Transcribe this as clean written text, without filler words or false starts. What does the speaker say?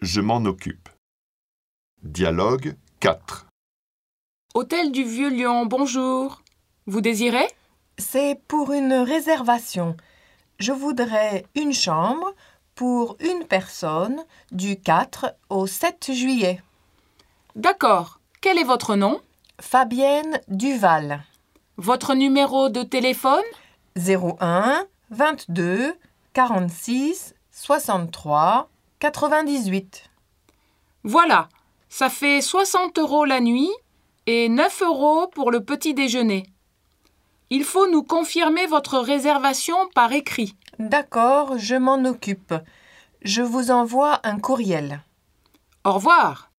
Je m'en occupe. Dialogue 4. Hôtel du Vieux-Lyon, bonjour. Vous désirez? C'est pour une réservation. Je voudrais une chambre pour une personne du 4 au 7 juillet. D'accord. Quel est votre nom? Fabienne Duval. Votre numéro de téléphone? 01 22 46 63 98. Voilà. Ça fait 60 € la nuit et 9 € pour le petit déjeuner. Il faut nous confirmer votre réservation par écrit. D'accord, je m'en occupe. Je vous envoie un courriel. Au revoir.